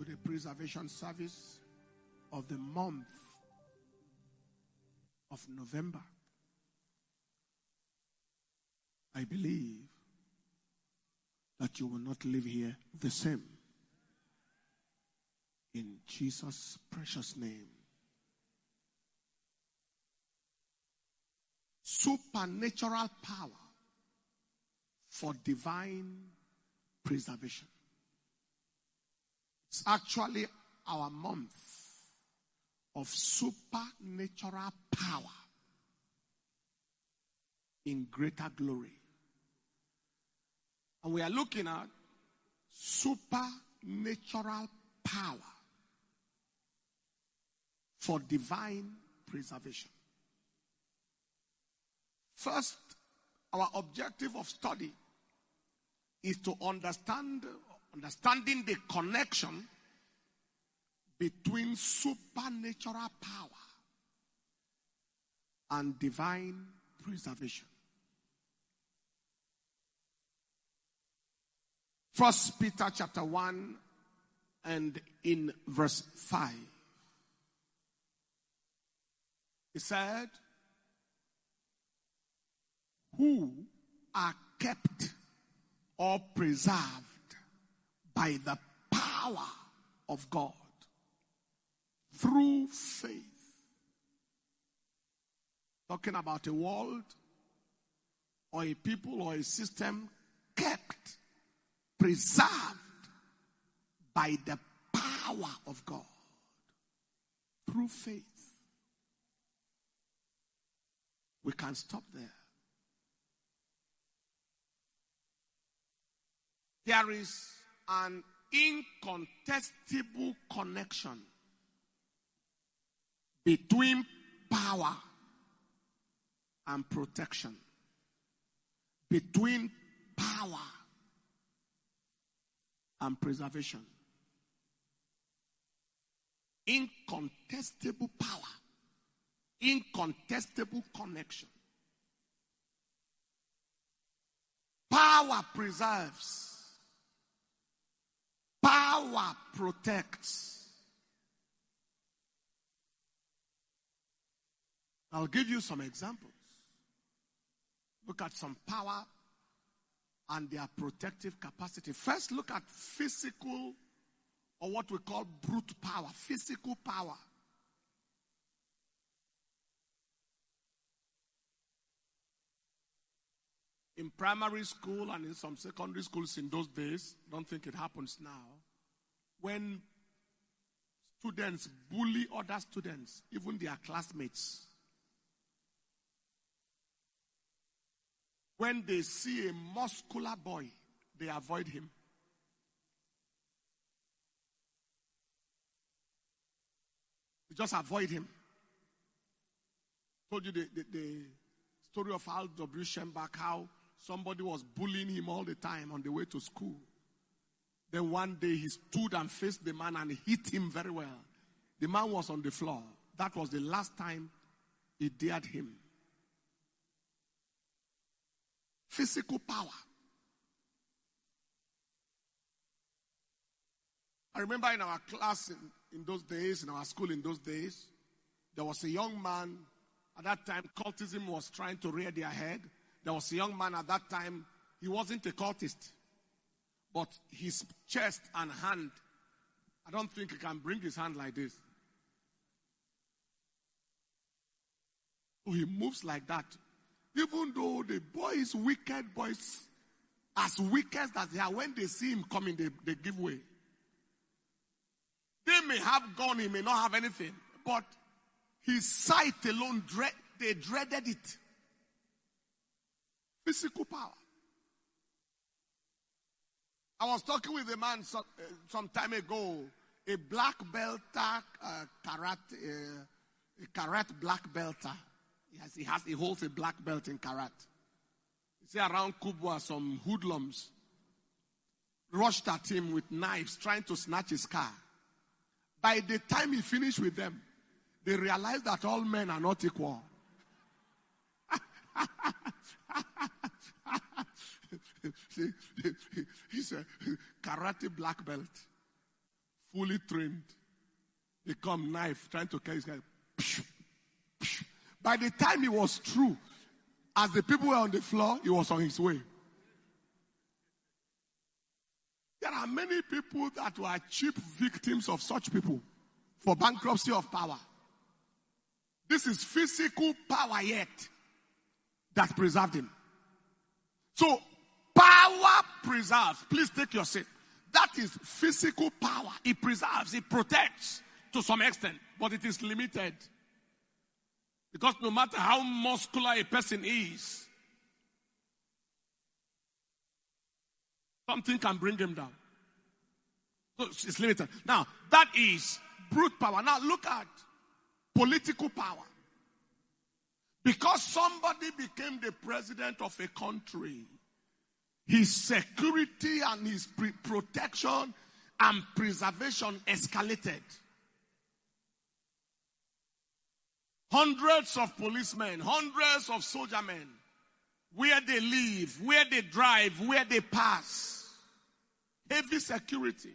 the preservation service of the month of November. I believe that you will not live here the same. In Jesus' precious name. Supernatural power for divine preservation. It's actually our month of supernatural power in greater glory. And we are looking at supernatural power for divine preservation. First, our objective of study is to understanding the connection between supernatural power and divine preservation. First Peter chapter 1 and in verse 5. He said, who are kept or preserved by the power of God through faith. Talking about a world or a people or a system kept, preserved by the power of God through faith. We can stop there. There is an incontestable connection between power and protection. Between power and preservation. Incontestable power. Incontestable connection. Power preserves. Power protects. I'll give you some examples. Look at some power and their protective capacity. First, look at physical, or what we call brute power. Physical power. In primary school and in some secondary schools in those days, don't think it happens now, when students bully other students, even their classmates, when they see a muscular boy, they avoid him. They just avoid him. I told you the story of Al W. Schembach, how somebody was bullying him all the time on the way to school. Then one day he stood and faced the man and hit him very well. The man was on the floor. That was the last time he dared him. Physical power. I remember in our class in those days, in our school in those days, there was a young man. At that time, cultism was trying to rear their head. There was a young man at that time. He wasn't a cultist. But his chest and hand, I don't think he can bring his hand like this. So he moves like that. Even though the boys, wicked boys, as wicked as they are, when they see him coming, they give way. They may have gone, he may not have anything. But his sight alone, they dreaded it. Physical power. I was talking with a man some time ago, a black belter, a karate black belter. He holds a black belt in karate. You see around Kubwa, some hoodlums rushed at him with knives, trying to snatch his car. By the time he finished with them, they realized that all men are not equal. He's a karate black belt. fully trained. They come, knife, trying to kill this guy. By the time he was through, as the people were on the floor, he was on his way. There are many people that were cheap victims of such people for bankruptcy of power. This is physical power yet that preserved him. So, power preserves. Please take your seat. That is physical power. It preserves, it protects to some extent, but it is limited. Because no matter how muscular a person is, something can bring him down. So it's limited. Now, that is brute power. Now look at political power. Because somebody became the president of a country, his security and his protection and preservation escalated. Hundreds of policemen, hundreds of soldier men, where they live, where they drive, where they pass. Heavy security.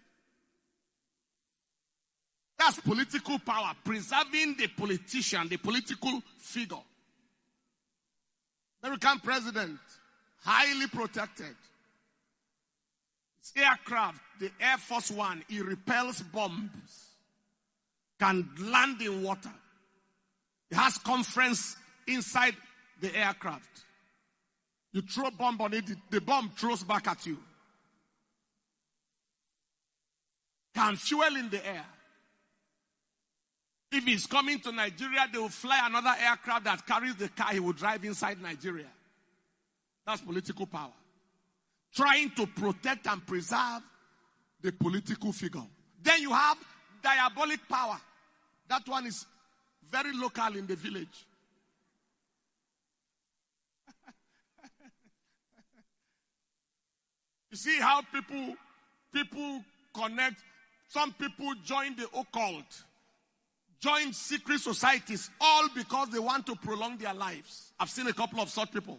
That's political power, preserving the politician, the political figure. American president, highly protected. His aircraft, the Air Force One, it repels bombs, can land in water. It has conference inside the aircraft. You throw a bomb on it, the bomb throws back at you. Can fuel in the air. If he's coming to Nigeria, they will fly another aircraft that carries the car he will drive inside Nigeria. That's political power. Trying to protect and preserve the political figure. Then you have diabolic power. That one is very local in the village. You see how people connect. Some people join the occult, join secret societies, all because they want to prolong their lives. I've seen a couple of such people.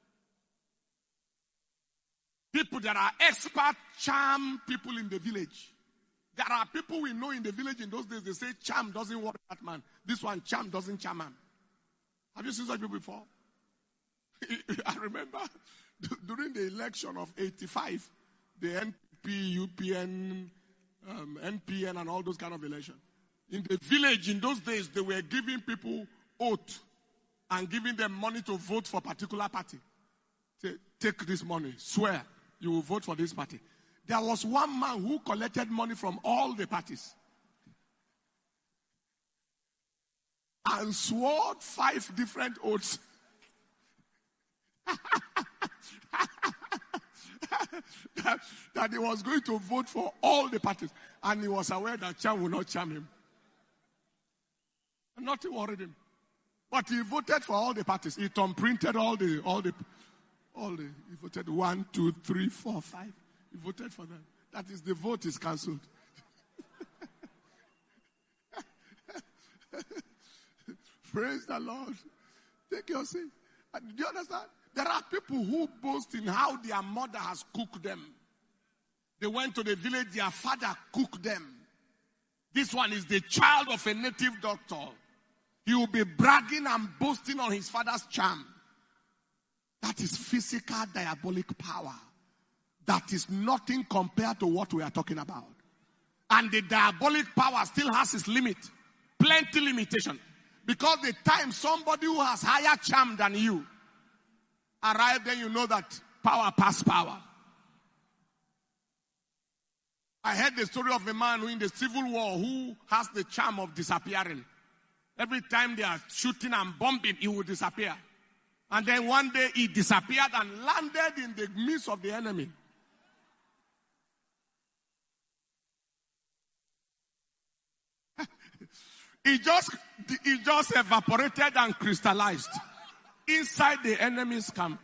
People that are expert charm people in the village. There are people we know in the village in those days, they say charm doesn't work that man. This one, charm doesn't charm him. Have you seen such people before? I remember during the election of 85, the NP, UPN, NPN and all those kind of elections. In the village in those days, they were giving people oath and giving them money to vote for a particular party. Say, take this money, swear you will vote for this party. There was one man who collected money from all the parties and swore 5 different oaths. that he was going to vote for all the parties. And he was aware that charm will not charm him. And nothing worried him. But he voted for all the parties. He thumbprinted all the. He voted 1, 2, 3, 4, 5. He voted for them. That is, the vote is cancelled. Praise the Lord. Take your seat. Do you understand? There are people who boast in how their mother has cooked them. They went to the village, their father cooked them. This one is the child of a native doctor. He will be bragging and boasting on his father's charm. That is physical diabolic power. That is nothing compared to what we are talking about. And the diabolic power still has its limit. Plenty limitation. Because the time somebody who has higher charm than you arrive, then you know that power past power. I heard the story of a man who in the Civil War who has the charm of disappearing. Every time they are shooting and bombing, he will disappear. And then one day he disappeared and landed in the midst of the enemy. He just evaporated and crystallized inside the enemy's camp.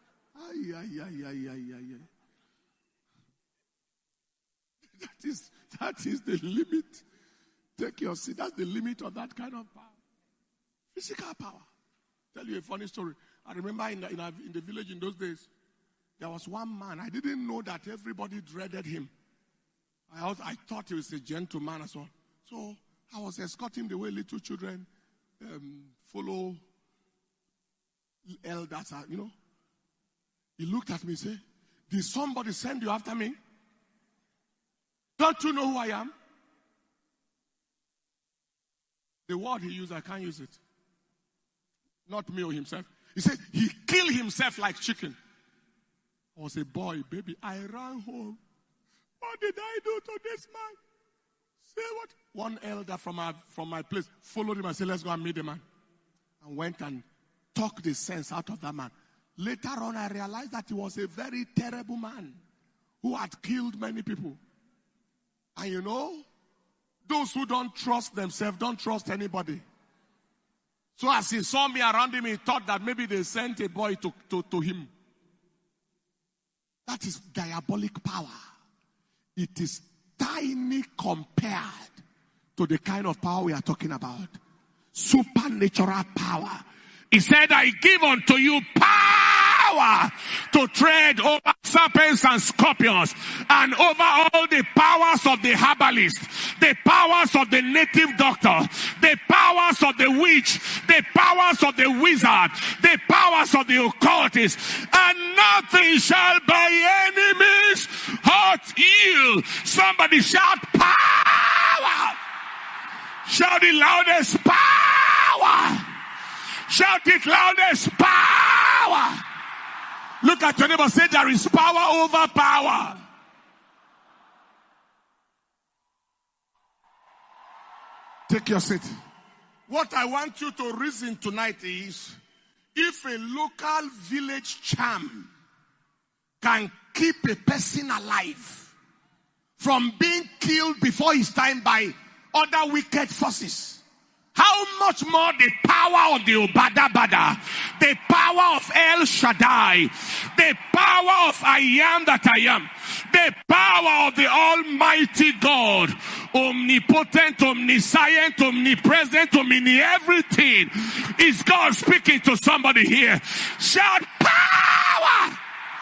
That is the limit. Take your seat. That's the limit of that kind of power. Physical power. Tell you a funny story. I remember in the village in those days, there was one man. I didn't know that everybody dreaded him. I thought he was a gentleman as well. So I was escorting the way little children follow elders, you know. He looked at me and said, did somebody send you after me? Don't you know who I am? The word he used, I can't use it. Not me or himself. He said, he killed himself like chicken. I was a boy, baby. I ran home. What did I do to this man? Say what? One elder from my place followed him and said, let's go and meet the man. And went and talked the sense out of that man. Later on, I realized that he was a very terrible man who had killed many people. And you know, those who don't trust themselves don't trust anybody. So as he saw me around him, he thought that maybe they sent a boy to him. That is diabolic power. It is tiny compared to the kind of power we are talking about. Supernatural power. He said, I give unto you power to tread over serpents and scorpions and over all the powers of the herbalist, the powers of the native doctor, the powers of the witch, the powers of the wizard, the powers of the occultist, and nothing shall by any means hurt you. Somebody shout power. Shout the loudest power. Shout it loudest power. Look at your neighbor, say there is power over power. Take your seat. What I want you to reason tonight is, if a local village charm can keep a person alive from being killed before his time by other wicked forces, how much more the power of the Obadabada, the power of El Shaddai, the power of I am that I am, the power of the Almighty God, omnipotent, omniscient, omnipresent, everything. Is God speaking to somebody here? Shout power!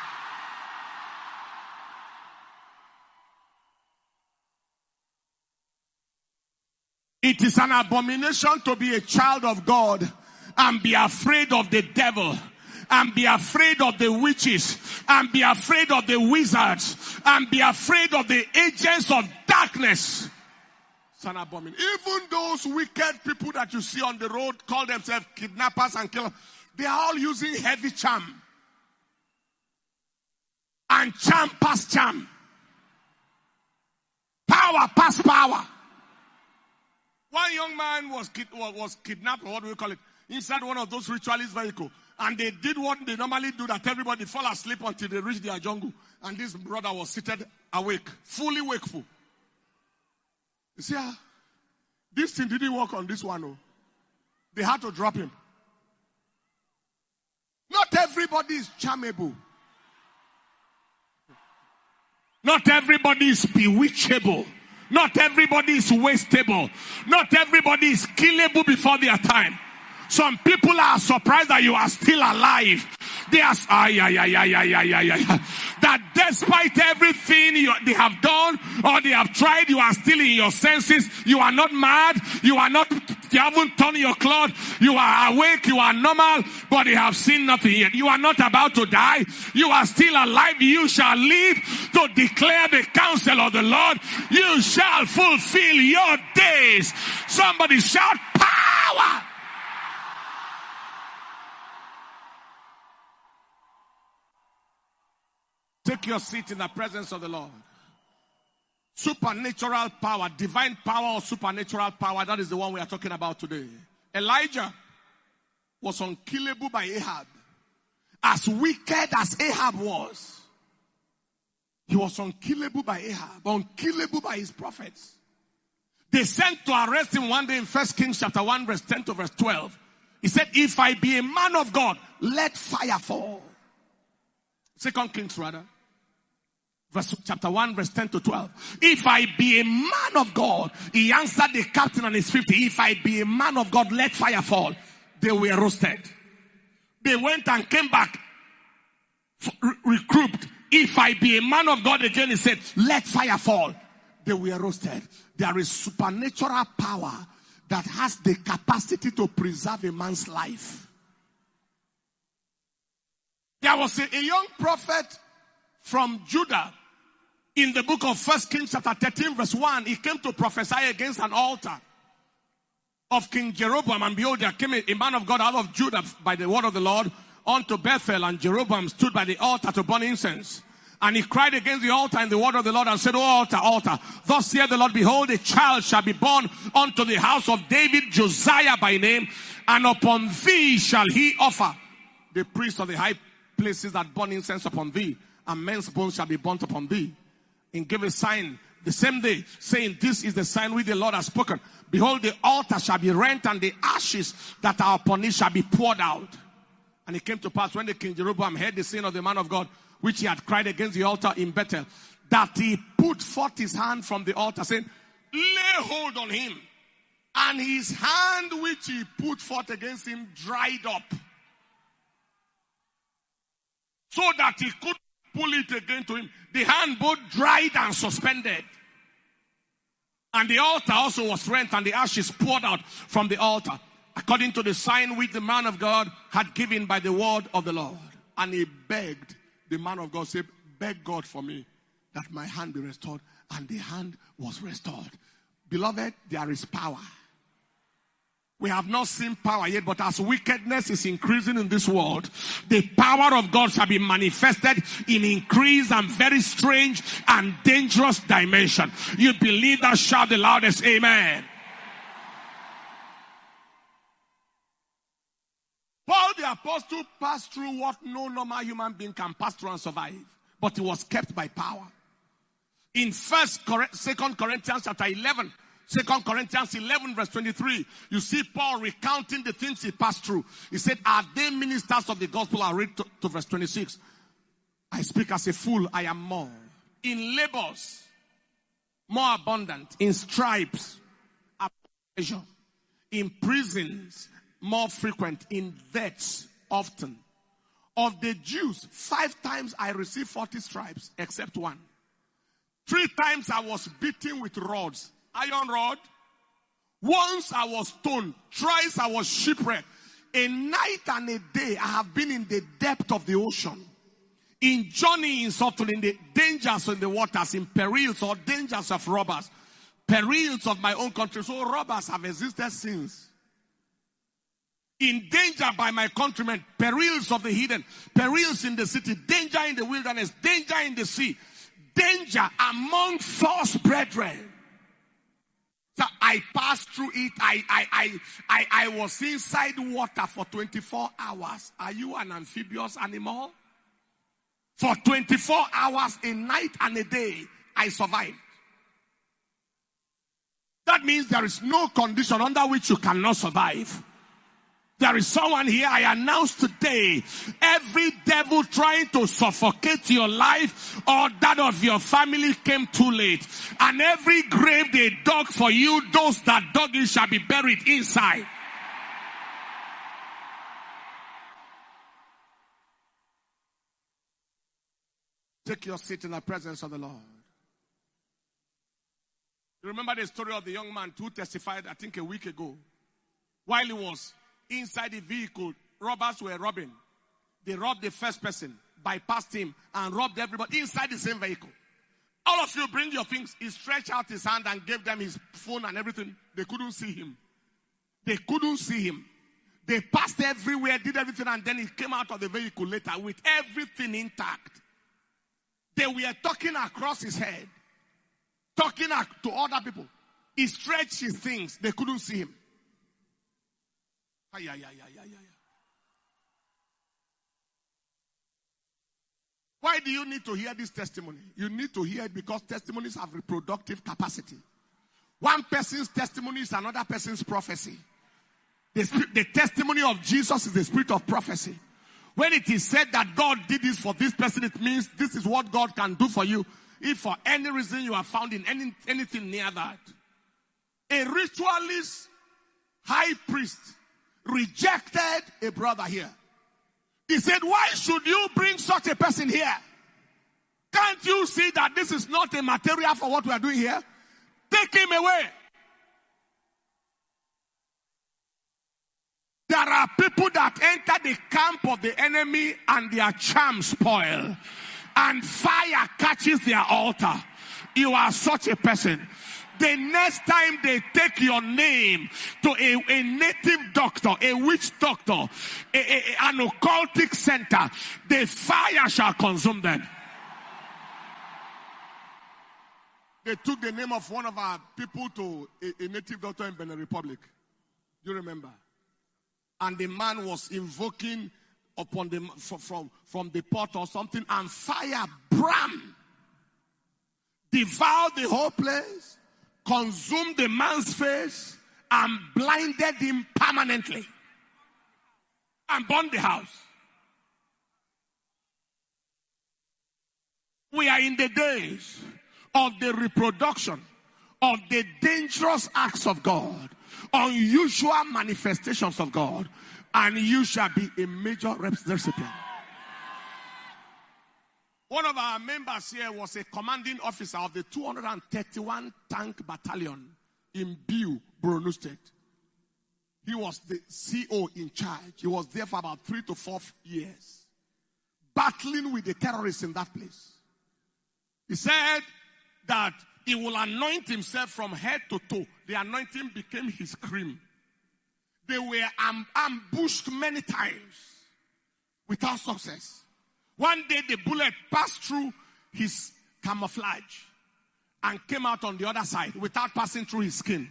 It is an abomination to be a child of God and be afraid of the devil, and be afraid of the witches, and be afraid of the wizards, and be afraid of the agents of darkness. It's an abomination. Even those wicked people that you see on the road call themselves kidnappers and killers, they are all using heavy charm. And charm past charm. Power past power. One young man was kidnapped, or what do we call it, inside one of those ritualist vehicles. And they did what they normally do, that everybody fall asleep until they reach their jungle. And this brother was seated awake, fully wakeful. You see, this thing didn't work on this one. Oh. They had to drop him. Not everybody is charmable. Not everybody is bewitchable. Not everybody is wastable. Not everybody is killable before their time. Some people are surprised that you are still alive. They are, that despite everything they have done or they have tried, you are still in your senses. You are not mad. You haven't torn your cloth. You are awake. You are normal, but they have seen nothing yet. You are not about to die. You are still alive. You shall live to declare the counsel of the Lord. You shall fulfill your days. Somebody shout power. Take your seat in the presence of the Lord. Supernatural power, divine power or supernatural power, that is the one we are talking about today. Elijah was unkillable by Ahab. As wicked as Ahab was, he was unkillable by Ahab, unkillable by his prophets. They sent to arrest him one day in 1 Kings chapter 1 verse 10 to verse 12. He said, if I be a man of God, let fire fall. 2 Kings rather. Chapter 1 verse 10 to 12. If I be a man of God, he answered the captain and his 50. If I be a man of God, let fire fall. They were roasted. They went and came back regrouped. If I be a man of God again, he said, let fire fall. they were roasted. There is supernatural power that has the capacity to preserve a man's life. There was a young prophet from Judah in the book of 1 Kings chapter 13 verse 1. He came to prophesy against an altar of King Jeroboam. And behold, there came a man of God out of Judah by the word of the Lord unto Bethel. And Jeroboam stood by the altar to burn incense. And he cried against the altar in the word of the Lord and said, O altar, altar, thus saith the Lord, behold, a child shall be born unto the house of David, Josiah by name, and upon thee shall he offer the priests of the high places that burn incense upon thee, and men's bones shall be burnt upon thee. And give a sign the same day, saying, this is the sign which the Lord has spoken. Behold, the altar shall be rent, and the ashes that are upon it shall be poured out. And it came to pass, when the king Jeroboam heard the saying of the man of God, which he had cried against the altar in Bethel, that he put forth his hand from the altar, saying, lay hold on him. And his hand which he put forth against him dried up, so that he could pull it again to him. The hand both dried and suspended. And the altar also was rent, and the ashes poured out from the altar, according to the sign which the man of God had given by the word of the Lord. And he begged, the man of God said, beg God for me that my hand be restored. And the hand was restored. Beloved, there is power. We have not seen power yet, but as wickedness is increasing in this world, the power of God shall be manifested in increased and very strange and dangerous dimension. You believe that? Shout the loudest, amen. Paul the apostle passed through what no normal human being can pass through and survive, but he was kept by power. In 2 Corinthians chapter 11, 2 Corinthians 11 verse 23, you see Paul recounting the things he passed through. He said, are they ministers of the gospel? I read to verse 26. I speak as a fool, I am more. In labors, more abundant. In stripes, pleasure. In prisons, more frequent. In deaths, often. Of the Jews, 5 times I received 40 stripes, except one. 3 times I was beaten with rods. Iron rod. Once I was stoned. Thrice I was shipwrecked. A night and a day I have been in the depth of the ocean. In journeyings often, in the dangers in the waters, in perils or dangers of robbers. Perils of my own country. So robbers have existed since. In danger by my countrymen. Perils of the hidden. Perils in the city. Danger in the wilderness. Danger in the sea. Danger among false brethren. So I passed through it. I was inside water for 24 hours. Are you an amphibious animal? For 24 hours, a night and a day, I survived. That means there is no condition under which you cannot survive. There is someone here, I announce today, every devil trying to suffocate your life or that of your family came too late. And every grave they dug for you, those that dug it shall be buried inside. Take your seat in the presence of the Lord. You remember the story of the young man who testified, I think a week ago, while he was inside the vehicle, robbers were robbing. They robbed the first person, bypassed him, and robbed everybody inside the same vehicle. All of you bring your things. He stretched out his hand and gave them his phone and everything. They couldn't see him. They couldn't see him. They passed everywhere, did everything, and then he came out of the vehicle later with everything intact. They were talking across his head, talking to other people. He stretched his things. They couldn't see him. Why do you need to hear this testimony? You need to hear it because testimonies have reproductive capacity. One person's testimony is another person's prophecy. The testimony of Jesus is the spirit of prophecy. When it is said that God did this for this person, it means this is what God can do for you. If for any reason you are found in anything near that. A ritualist high priest rejected a brother here. He said, why should you bring such a person here? Can't you see that this is not a material for what we are doing here? take him away. There are people that enter the camp of the enemy and their charms spoil, and fire catches their altar. You are such a person. The next time they take your name to a native doctor, a witch doctor, an occultic center, the fire shall consume them. They took the name of one of our people to a native doctor in Benin Republic. Do you remember? And the man was invoking upon them from the pot or something, and fire, bram, devoured the whole place, consumed the man's face, and blinded him permanently, and burned the house. We are in the days of the reproduction of the dangerous acts of God, unusual manifestations of God, and you shall be a major recipient. One of our members here was a commanding officer of the 231 Tank Battalion in Biu, Borno State. He was the CO in charge. He was there for about 3 to 4 years, battling with the terrorists in that place. He said that he will anoint himself from head to toe. The anointing became his cream. They were ambushed many times without success. One day the bullet passed through his camouflage and came out on the other side without passing through his skin.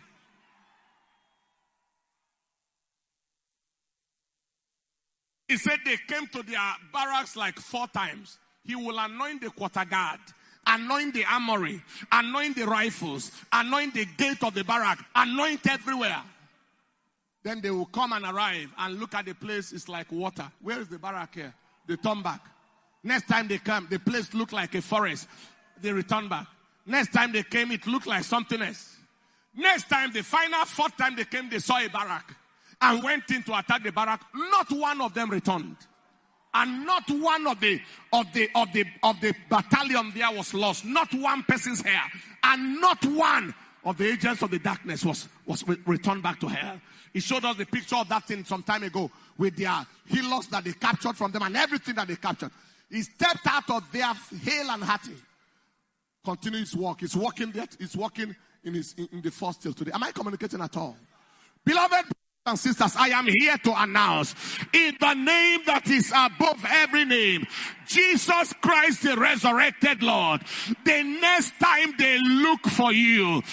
He said they came to their barracks like 4 times. He will anoint the quarter guard, anoint the armory, anoint the rifles, anoint the gate of the barrack, anoint everywhere. Then they will come and arrive and look at the place. It's like water. Where is the barrack here? They turn back. Next time they come, the place looked like a forest. They return back. Next time they came, it looked like something else. Next time, the final 4th time they came, they saw a barrack and went in to attack the barrack. Not one of them returned. And not one of the battalion there was lost. Not one person's hair. And not one of the agents of the darkness was returned back to hell. He showed us the picture of that thing some time ago with their healers that they captured from them and everything that they captured. He stepped out of there hale and hearty. Continue his walk. He's walking there. He's walking in the force till today. Am I communicating at all? Beloved and sisters, I am here to announce, in the name that is above every name, Jesus Christ, the resurrected Lord, the next time they look for you,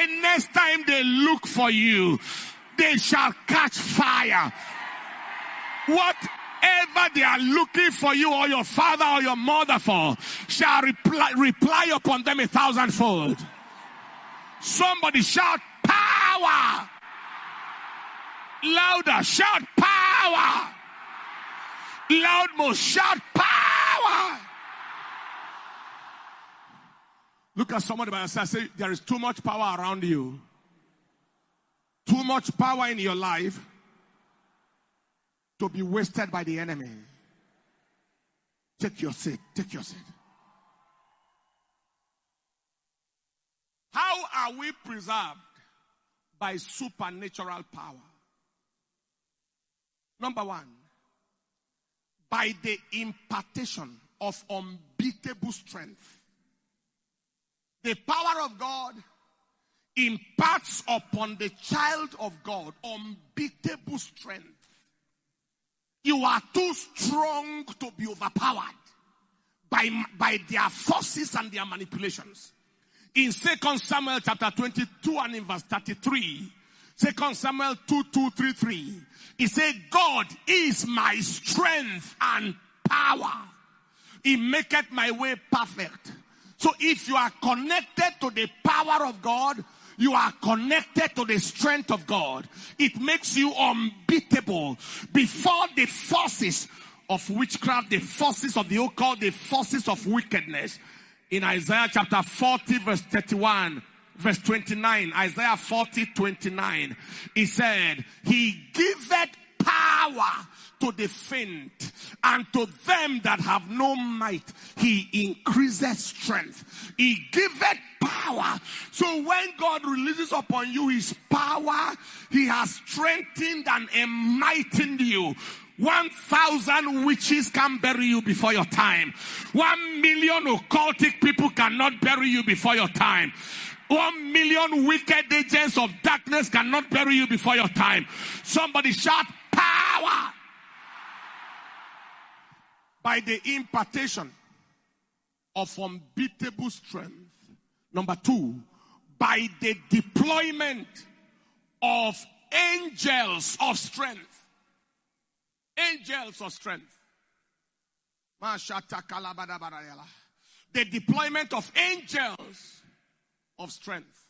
they shall catch fire. Whatever they are looking for you or your father or your mother for shall reply upon them 1,000-fold. Somebody shout power. Louder, shout power. Loudmost, shout power. Look at somebody by your side. Say, there is too much power around you. Too much power in your life to be wasted by the enemy. Take your seat. Take your seat. How are we preserved? By supernatural power. Number 1, by the impartation of unbeatable strength. The power of God imparts upon the child of God unbeatable strength. You are too strong to be overpowered by their forces and their manipulations. In 2 Samuel chapter 22 and in verse 33, 2 Samuel 2:3, he said, God is my strength and power. He maketh my way perfect. So if you are connected to the power of God, you are connected to the strength of God. It makes you unbeatable before the forces of witchcraft, the forces of the occult, the forces of wickedness. In Isaiah chapter 40 verse 31, verse 29, Isaiah 40:29, he said, He giveth power power to the faint, and to them that have no might, he increases strength. He giveth power. So when God releases upon you his power, he has strengthened and enlightened you. 1,000 witches can bury you before your time. 1 million occultic people cannot bury you before your time. 1 million wicked agents of darkness cannot bury you before your time. Somebody shout power. By the impartation of unbeatable strength. Number 2, by the deployment of angels of strength. Angels of strength. The deployment of angels of strength.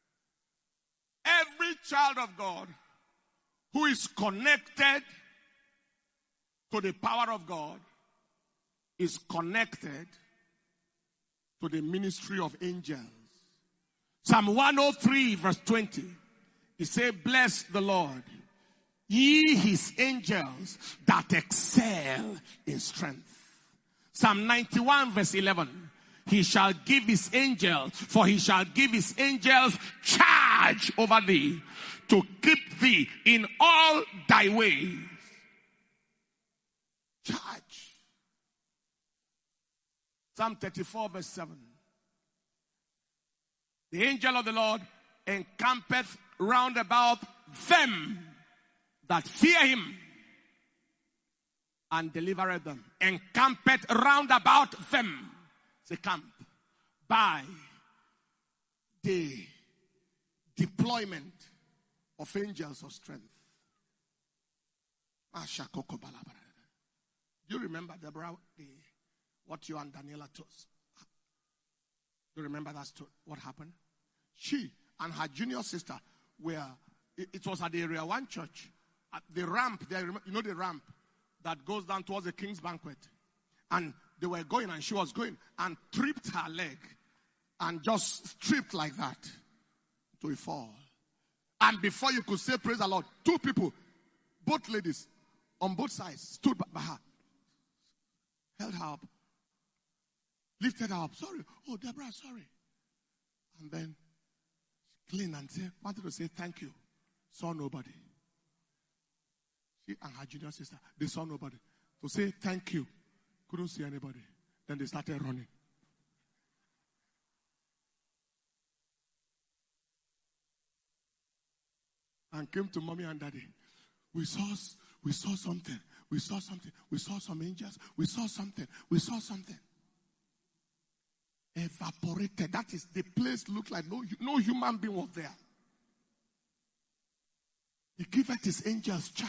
Every child of God who is connected to the power of God is connected to the ministry of angels. Psalm 103 verse 20. He said, bless the Lord, ye his angels that excel in strength. Psalm 91 verse 11. He shall give his angels, for he shall give his angels charge over thee, to keep thee in all thy ways. Charge. Psalm 34 verse 7. The angel of the Lord encampeth round about them that fear him, and delivereth them. Encampeth round about them. It's a camp. By the deployment of angels of strength. Do you remember, Deborah, what you and Daniela told us? Do you remember that story? What happened? She and her junior sister were, it was at the Area 1 church. At the ramp there, you know the ramp that goes down towards the King's Banquet. And they were going, and she was going, and tripped her leg. And just tripped like that to a fall. And before you could say praise the Lord, 2 people, both ladies, on both sides, stood by her. Held her up. Lifted her up. Sorry. Oh, Deborah, sorry. And then clean and wanted to say thank you. Saw nobody. She and her junior sister, they saw nobody. To say thank you, couldn't see anybody. Then they started running. And came to mommy and daddy. We saw something. We saw something. We saw some angels. We saw something. We saw something. Evaporated. That is, the place looked like no human being was there. He giveth his angels charge.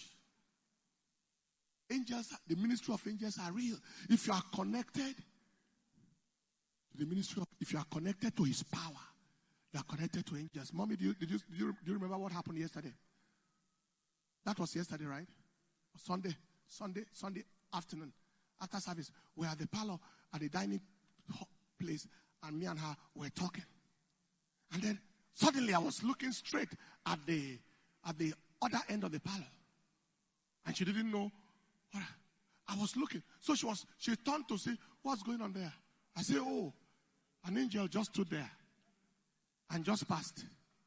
Angels, the ministry of angels are real. If you are connected to the ministry of, if you are connected to his power, you are connected to angels. Mommy, do you remember what happened yesterday? That was yesterday, right? Sunday afternoon, after service, we were at the parlor at the dining place, and me and her were talking. And then suddenly I was looking straight at the other end of the parlor, and she didn't know what I was looking. So she turned to see what's going on there. I said, oh, an angel just stood there and just passed.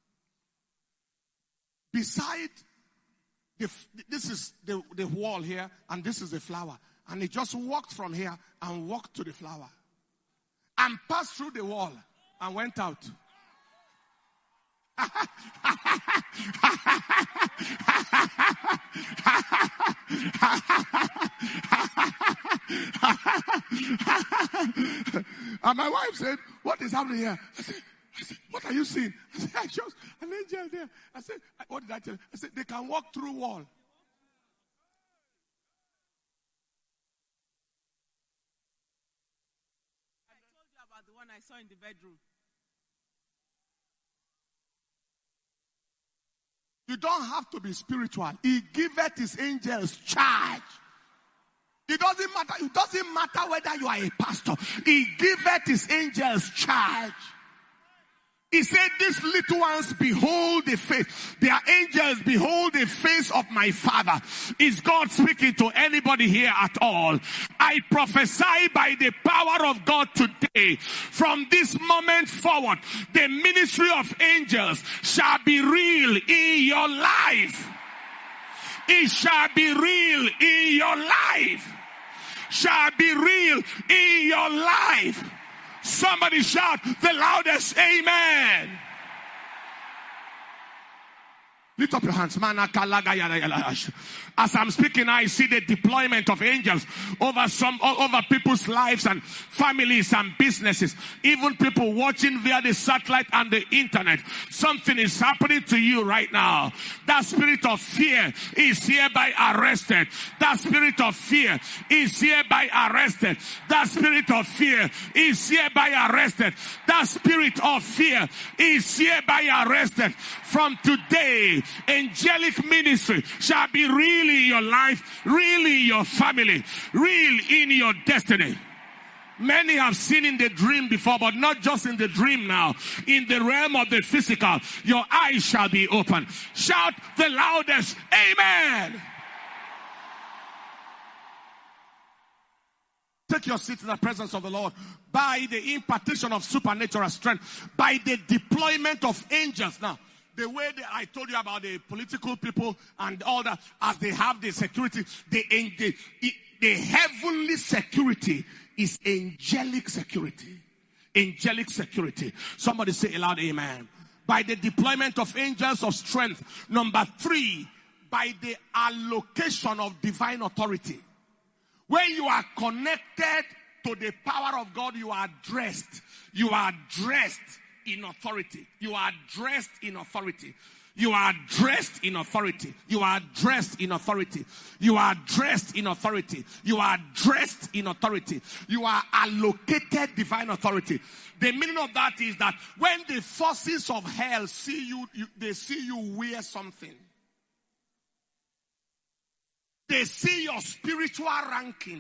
Beside this is the wall here, and this is the flower. And he just walked from here and walked to the flower. And passed through the wall and went out. And my wife said, what is happening here? I said, what are you seeing? I said, I just an angel there. I said, what did I tell you? I said, they can walk through wall. I told you about the one I saw in the bedroom. You don't have to be spiritual. He giveth his angels charge. It doesn't matter. It doesn't matter whether you are a pastor. He giveth his angels charge. He said, these little ones behold the face. Their angels behold the face of my Father. Is God speaking to anybody here at all? I prophesy by the power of God today, from this moment forward, the ministry of angels shall be real in your life. It shall be real in your life. Shall be real in your life. Somebody shout the loudest amen. Lift up your hands. As I'm speaking, I see the deployment of angels over people's lives and families and businesses. Even people watching via the satellite and the internet. Something is happening to you right now. That spirit of fear is hereby arrested. That spirit of fear is hereby arrested. That spirit of fear is hereby arrested. That spirit of fear is hereby arrested. From today, angelic ministry shall be real in your life, real in your family, real in your destiny. Many have seen in the dream before, but not just in the dream now. In the realm of the physical, your eyes shall be open. Shout the loudest, amen. Take your seat in the presence of the Lord by the impartition of supernatural strength, by the deployment of angels. Now, the way that I told you about the political people and all that, as they have the security, the heavenly security is angelic security. Angelic security. Somebody say aloud, amen. By the deployment of angels of strength. Number 3, by the allocation of divine authority. When you are connected to the power of God, you are dressed. You are dressed in authority. You are dressed in authority. You are dressed in authority. You are dressed in authority. You are dressed in authority. You are dressed in authority. You are allocated divine authority. The meaning of that is that when the forces of hell see you, they see you wear something. They see your spiritual ranking.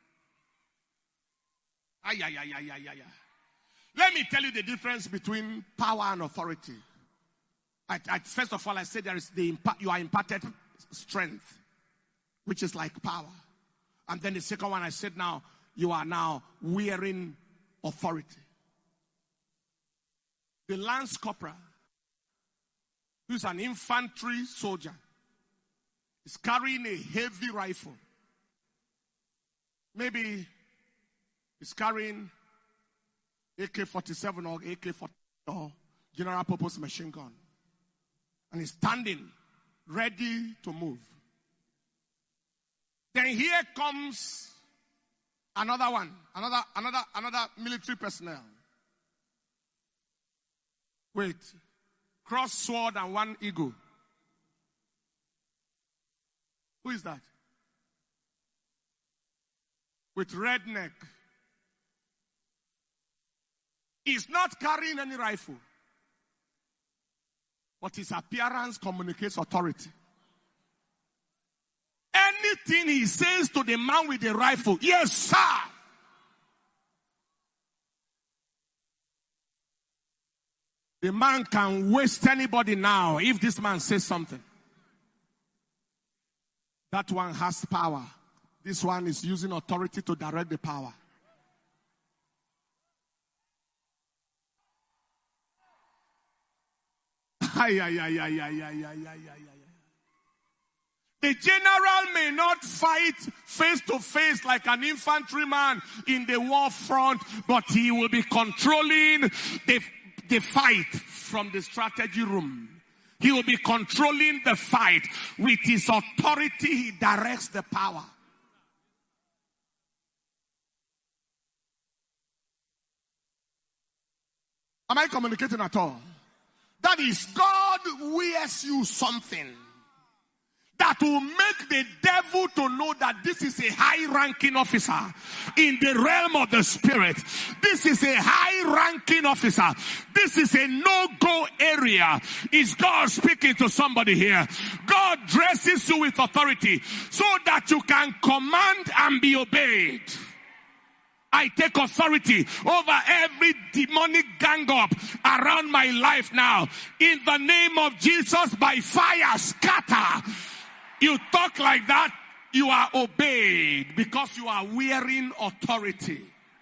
Let me tell you the difference between power and authority. First of all, I said you are imparted strength, which is like power. And then the second one, I said now, you are now wearing authority. The lance corporal, who's an infantry soldier, is carrying a heavy rifle. Maybe he's carrying AK-47 or AK-40 or general purpose machine gun. And he's standing ready to move. Then here comes another one, another military personnel. Wait, cross sword and one eagle. Who is that? With red neck. He's not carrying any rifle. But his appearance communicates authority. Anything he says to the man with the rifle, yes, sir. The man can waste anybody now if this man says something. That one has power. This one is using authority to direct the power. The general may not fight face to face like an infantryman in the war front, but he will be controlling the fight from the strategy room. He will be controlling the fight. With his authority, he directs the power. Am I communicating at all? That is, God wears you something that will make the devil to know that this is a high-ranking officer in the realm of the spirit. This is a high-ranking officer. This is a no-go area. Is God speaking to somebody here? God dresses you with authority so that you can command and be obeyed. I take authority over every demonic gang up around my life now. In the name of Jesus, by fire, scatter. You talk like that, you are obeyed because you are wearing authority.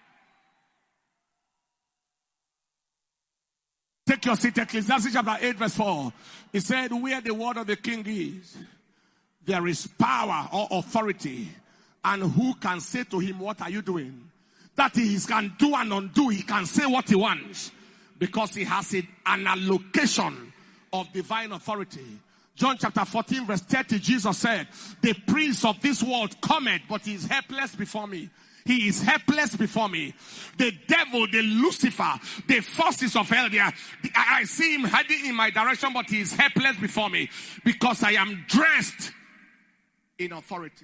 Take your seat, Ecclesiastes chapter 8 verse 4. It said, where the word of the king is, there is power or authority. And who can say to him, what are you doing? That he can do and undo. He can say what he wants because he has an allocation of divine authority. John chapter 14 verse 30, Jesus said, the prince of this world cometh, but he is helpless before me. He is helpless before me. The devil, the Lucifer, the forces of hell, I see him heading in my direction, but he is helpless before me because I am dressed in authority.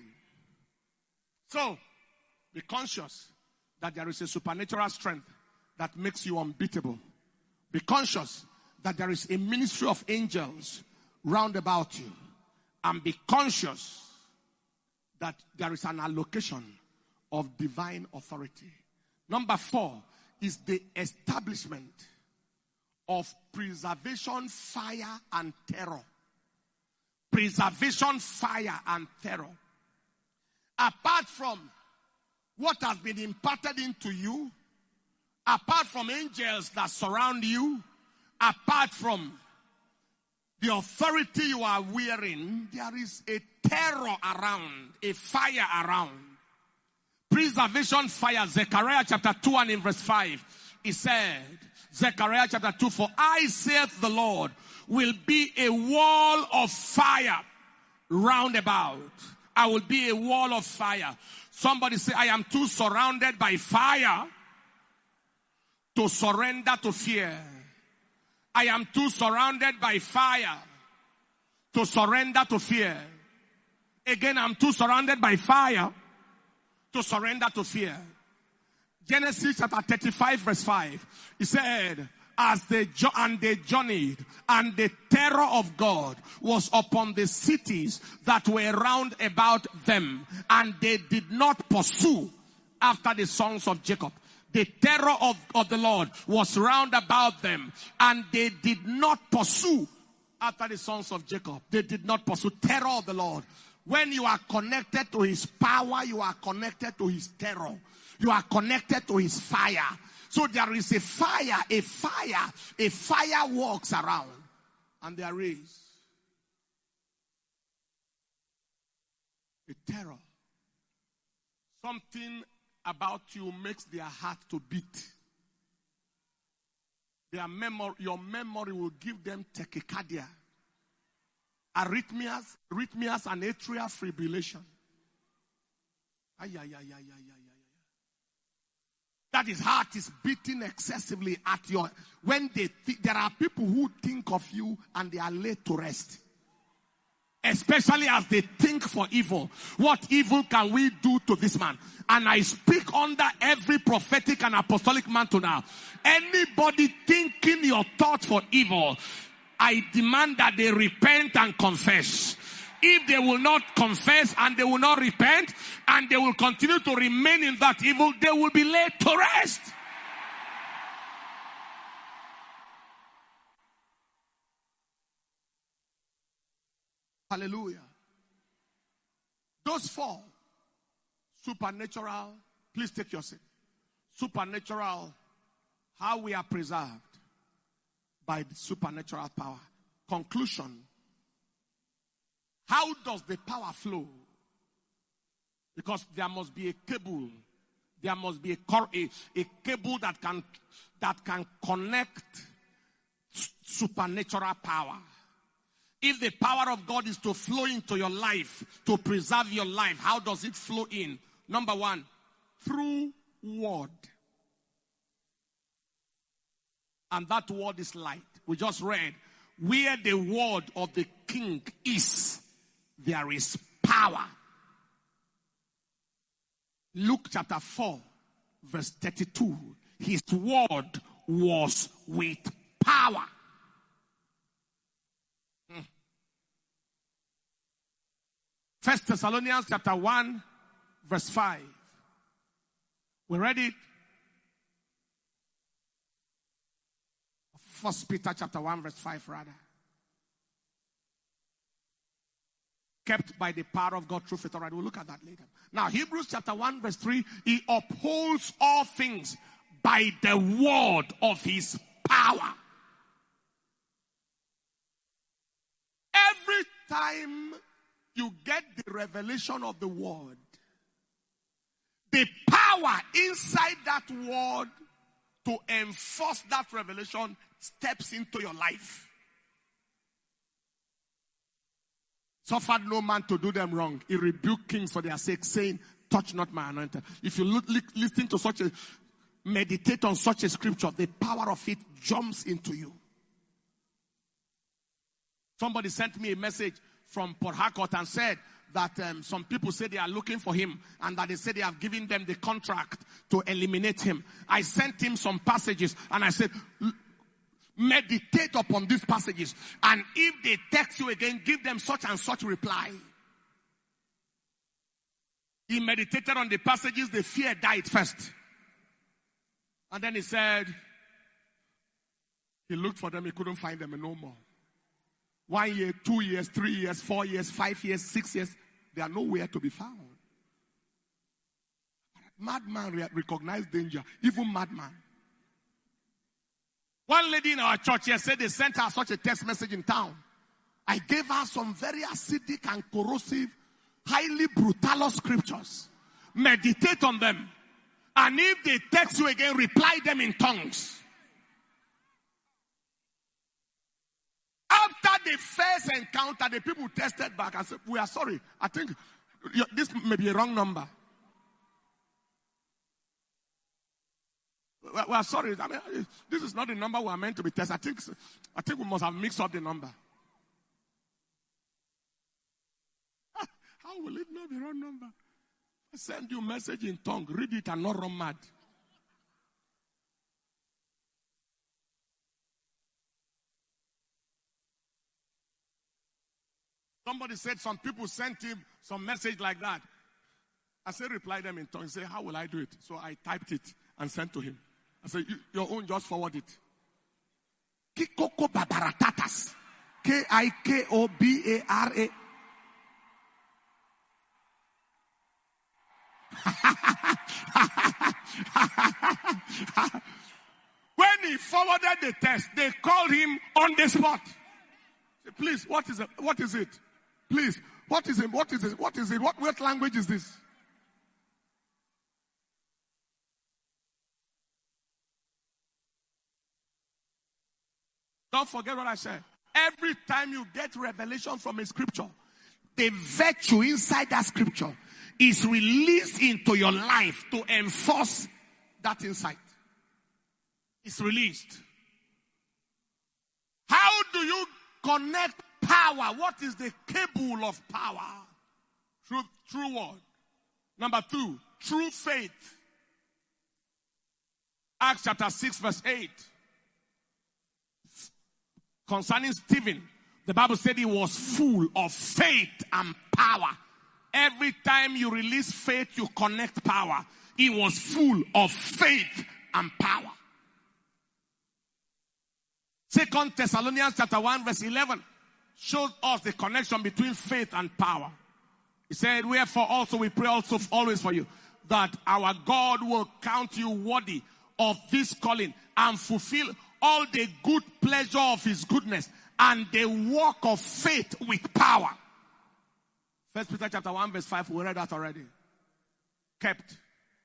So, be conscious that there is a supernatural strength that makes you unbeatable. Be conscious that there is a ministry of angels round about you. And be conscious that there is an allocation of divine authority. Number 4 is the establishment of preservation, fire, and terror. Preservation, fire, and terror. Apart from what has been imparted into you, apart from angels that surround you, apart from the authority you are wearing, there is a terror around, a fire around. Preservation, fire. Zechariah chapter 2 and in verse 5, he said, Zechariah chapter 2, for I, saith the Lord, will be a wall of fire round about. I will be a wall of fire. Somebody say, I am too surrounded by fire to surrender to fear. I am too surrounded by fire to surrender to fear. Again, I'm too surrounded by fire to surrender to fear. Genesis chapter 35 verse 5. He said, as they journeyed, and the terror of God was upon the cities that were round about them, and they did not pursue after the sons of Jacob. The terror of the Lord was round about them, and they did not pursue after the sons of Jacob. They did not pursue. Terror of the Lord. When you are connected to his power, you are connected to his terror. You are connected to his fire. So there is a fire walks around. And there is a terror. Something about you makes their heart to beat. Your memory will give them tachycardia, arrhythmias and atrial fibrillation. That his heart is beating excessively at your, when there are people who think of you and they are laid to rest. Especially as they think for evil. What evil can we do to this man? And I speak under every prophetic and apostolic mantle now. Anybody thinking your thoughts for evil, I demand that they repent and confess. If they will not confess and they will not repent and they will continue to remain in that evil, they will be laid to rest. Hallelujah. Those 4 supernatural, please take your seat. Supernatural, how we are preserved by the supernatural power. Conclusion. How does the power flow? Because there must be a cable. There must be a cable that can connect supernatural power. If the power of God is to flow into your life, to preserve your life, how does it flow in? Number 1, through word. And that word is light. We just read, where the word of the king is, there is power. Luke chapter 4, verse 32. His word was with power. First Thessalonians chapter 1, verse 5. We read it. 1 Peter chapter 1 verse 5 rather. Kept by the power of God through faith. All right, we'll look at that later. Now, Hebrews chapter 1 verse 3. He upholds all things by the word of his power. Every time you get the revelation of the word, the power inside that word to enforce that revelation steps into your life. Suffered no man to do them wrong. He rebuked kings for their sake, saying, touch not my anointed. If you listen to meditate on such a scripture, the power of it jumps into you. Somebody sent me a message from Port Harcourt and said that some people say they are looking for him and that they say they have given them the contract to eliminate him. I sent him some passages and I said, meditate upon these passages, and if they text you again, give them such and such reply. He meditated on the passages, the fear died first. And then he said, he looked for them, he couldn't find them, and no more. 1 year, 2 years, 3 years, 4 years, 5 years, 6 years, they are nowhere to be found. Madman recognized danger, even madman. One lady in our church here said they sent her such a text message in town. I gave her some very acidic and corrosive, highly brutal scriptures. Meditate on them. And if they text you again, reply them in tongues. After the first encounter, the people tested back and said, we are sorry. I think this may be a wrong number. We are sorry. I mean, this is not the number we are meant to be tested. I think we must have mixed up the number. How will it not be wrong number? I send you a message in tongue. Read it and not run mad. Somebody said some people sent him some message like that. I said, reply them in tongue. He said, how will I do it? So I typed it and sent to him. I said, your own, just forward it. Kikoko babaratatas. K-I-K-O-B-A-R-A. When he forwarded the text, they called him on the spot. Said, please, what is it? What is it? Please, what is it? What is it? What is it? What language is this? Don't forget what I said. Every time you get revelation from a scripture, the virtue inside that scripture is released into your life to enforce that insight. It's released. How do you connect power? What is the cable of power? True word. Number 2, true faith. Acts chapter 6 verse 8. Concerning Stephen, the Bible said he was full of faith and power. Every time you release faith, you connect power. He was full of faith and power. 2 Thessalonians chapter 1 verse 11 shows us the connection between faith and power. He said, wherefore also we pray also always for you, that our God will count you worthy of this calling and fulfill all the good pleasure of his goodness and the work of faith with power. 1 Peter chapter 1 verse 5, we read that already. Kept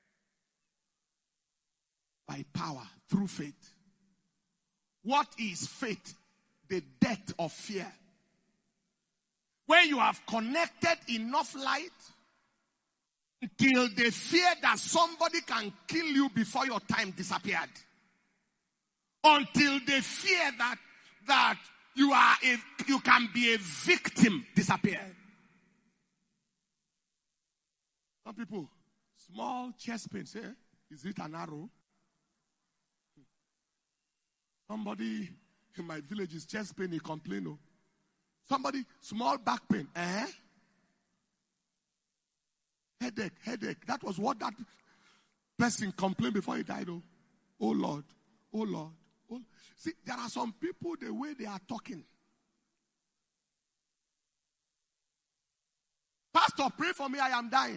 by power through faith. What is faith? The death of fear. When you have connected enough light until the fear that somebody can kill you before your time disappeared. Until the fear that you can be a victim disappeared. Some people, small chest pain, say, is it an arrow? Somebody in my village is chest pain, he complain. Oh. Somebody, small back pain. Headache. That was what that person complained before he died. Oh Lord, oh Lord. Oh. See, there are some people, the way they are talking. Pastor, pray for me, I am dying.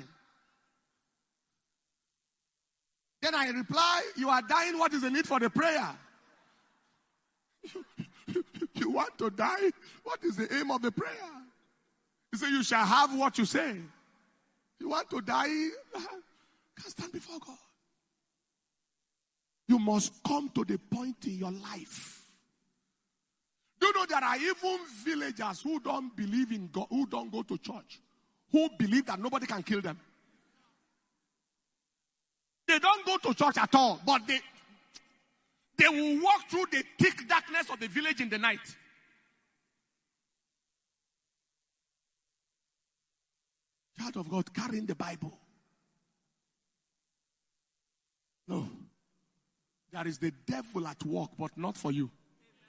Then I reply, you are dying, what is the need for the prayer? You want to die? What is the aim of the prayer? He said, you shall have what you say. You want to die? Can't stand before God. You must come to the point in your life. Do you know there are even villagers who don't believe in God, who don't go to church, who believe that nobody can kill them? They don't go to church at all, but they will walk through the thick darkness of the village in the night. Child of God, carrying the Bible. No. There is the devil at work, but not for you.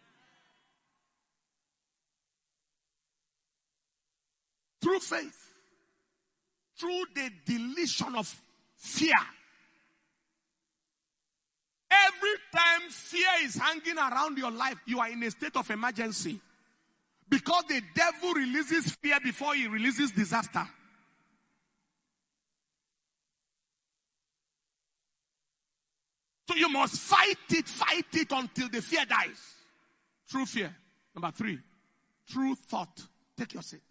Through faith, through the deletion of fear. Every time fear is hanging around your life, you are in a state of emergency. Because the devil releases fear before he releases disaster. So you must fight it until the fear dies. True fear. Number 3, true thought. Take your seat.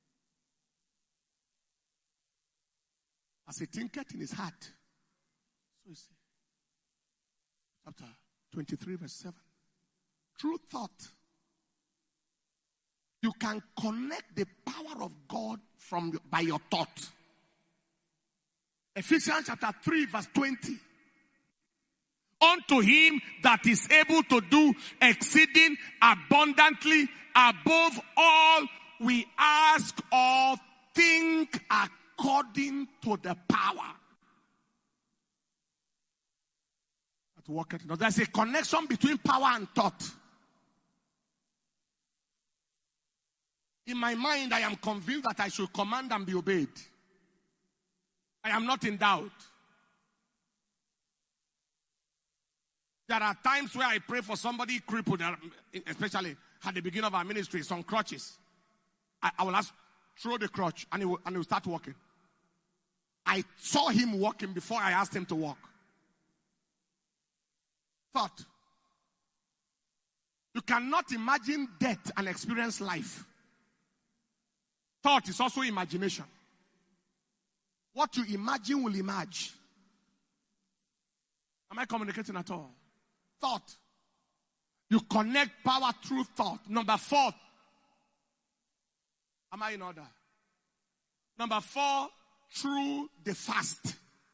As he thinketh in his heart. So you see. Chapter 23 verse 7. True thought. You can connect the power of God by your thought. Ephesians chapter 3 verse 20. Unto him that is able to do exceeding abundantly above all we ask or think according to the power that worketh. Now there's a connection between power and thought. In my mind, I am convinced that I should command and be obeyed. I am not in doubt. There are times where I pray for somebody crippled, especially at the beginning of our ministry, some crutches. I will ask, throw the crutch, and he will start walking. I saw him walking before I asked him to walk. Thought. You cannot imagine death and experience life. Thought is also imagination. What you imagine will emerge. Am I communicating at all? Thought. You connect power through thought. Number 4. Am I in order? Number 4, through the fast.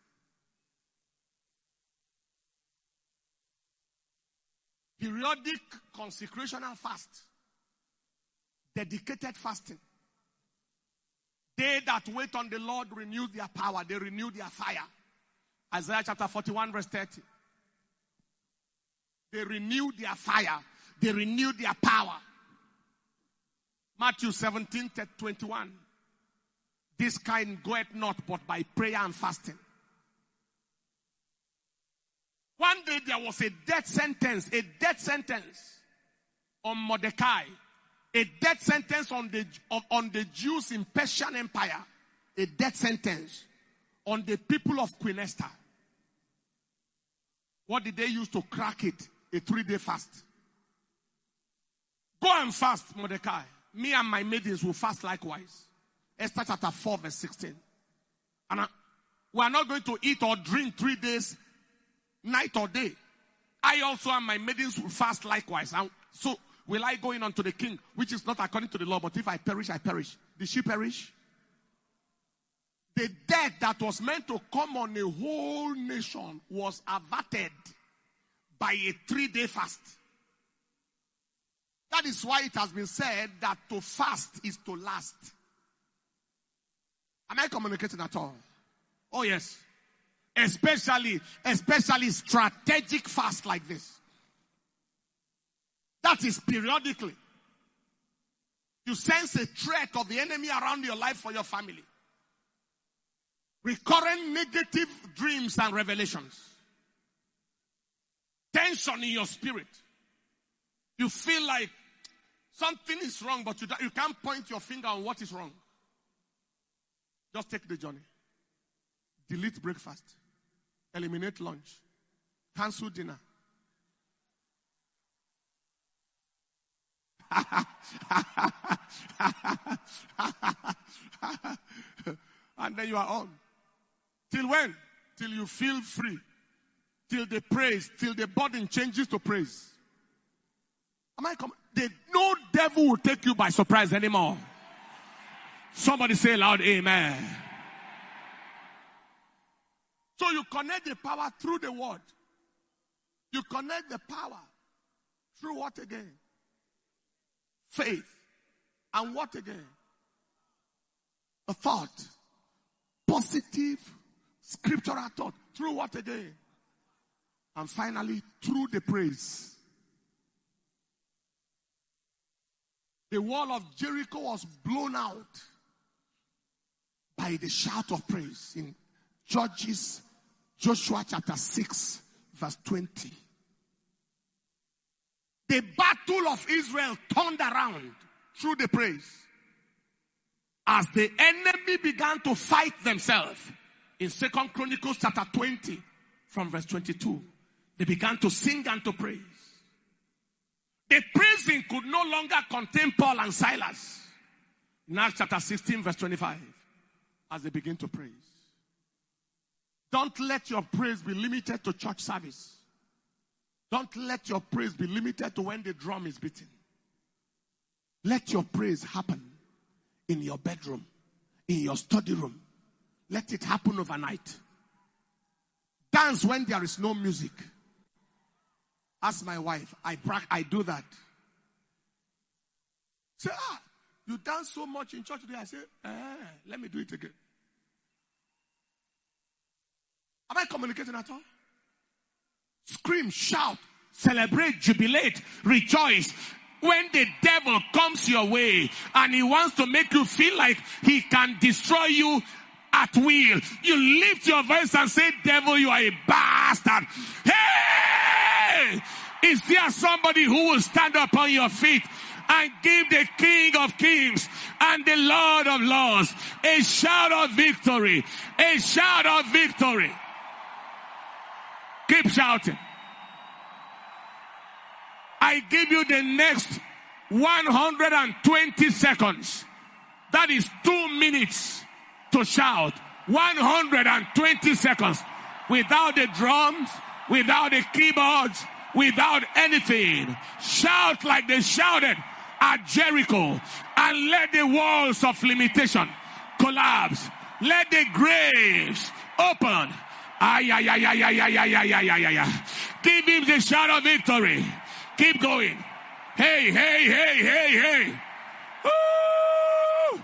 Periodic consecrational fast. Dedicated fasting. They that wait on the Lord renew their power. They renew their fire. Isaiah chapter 41 verse 30. They renew their fire. They renew their power. Matthew 17:21. This kind goeth not but by prayer and fasting. One day there was a death sentence on Mordecai. A death sentence on the Jews in Persian Empire. A death sentence on the people of Queen Esther. What did they use to crack it? A 3-day fast. Go and fast, Mordecai. Me and my maidens will fast likewise. Esther chapter 4 verse 16. And we are not going to eat or drink 3 days, night or day. I also and my maidens will fast likewise. And so will I go in unto the king, which is not according to the law, but if I perish, I perish. Did she perish? The death that was meant to come on a whole nation was averted by a 3-day fast. That is why it has been said that to fast is to last. Am I communicating at all? Oh yes. Especially strategic fast like this. That is periodically. You sense a threat of the enemy around your life for your family. recurrent negative dreams and revelations, tension in your spirit. You feel like something is wrong, but you can't point your finger on what is wrong. Just take the journey. Delete breakfast. Eliminate lunch. Cancel dinner. And then you are on. Till when? Till you feel free. Till the praise, till the burden changes to praise. Am I coming? No devil will take you by surprise anymore. Somebody say loud, amen. So you connect the power through the word. You connect the power through what again? Faith. And what again? A thought. Positive scriptural thought. Through what again? And finally, through the praise. The wall of Jericho was blown out by the shout of praise in Joshua chapter 6, verse 20. The battle of Israel turned around through the praise. As the enemy began to fight themselves, in 2 Chronicles chapter 20, from verse 22, they began to sing and to praise. The prison could no longer contain Paul and Silas. In Acts chapter 16, verse 25, as they begin to praise. Don't let your praise be limited to church service. Don't let your praise be limited to when the drum is beating. Let your praise happen in your bedroom, in your study room. Let it happen overnight. Dance when there is no music. Ask my wife. I do that. Say, you dance so much in church today. I say, let me do it again. Am I communicating at all? Scream, shout, celebrate, jubilate, rejoice. When the devil comes your way and he wants to make you feel like he can destroy you at will, you lift your voice and say, devil, you are a bastard. Hey! Is there somebody who will stand up on your feet and give the King of Kings and the Lord of Lords a shout of victory? A shout of victory. Keep shouting. I give you the next 120 seconds. That is 2 minutes to shout. 120 seconds. Without the drums, without the keyboards, without anything. Shout like they shouted at Jericho. And let the walls of limitation collapse. Let the graves open. Give him the shout of victory. Keep going. Hey, hey, hey, hey, hey. Woo!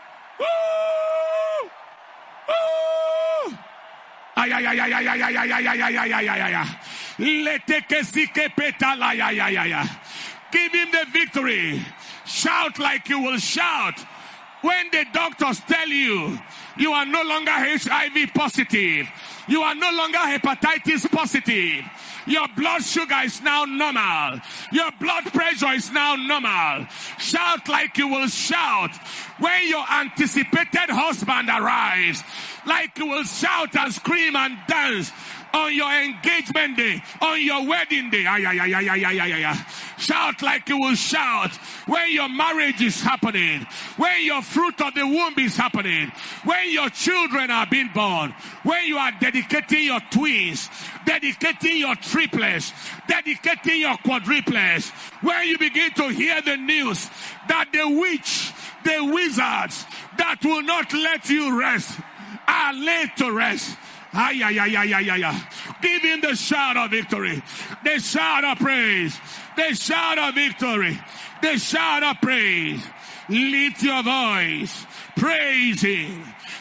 Woo! Woo! Give him the victory. Shout like you will shout. When the doctors tell you, you are no longer HIV positive. You are no longer hepatitis positive. Your blood sugar is now normal. Your blood pressure is now normal. Shout like you will shout. When your anticipated husband arrives, like you will shout and scream and dance on your engagement day, on your wedding day. Shout like you will shout when your marriage is happening, when your fruit of the womb is happening, when your children are being born, when you are dedicating your twins, dedicating your triplets, dedicating your quadruplets, when you begin to hear the news that the witch, the wizards that will not let you rest are laid to rest. Give him the shout of victory, the shout of praise, the shout of victory, the shout of praise. Lift your voice, praise him,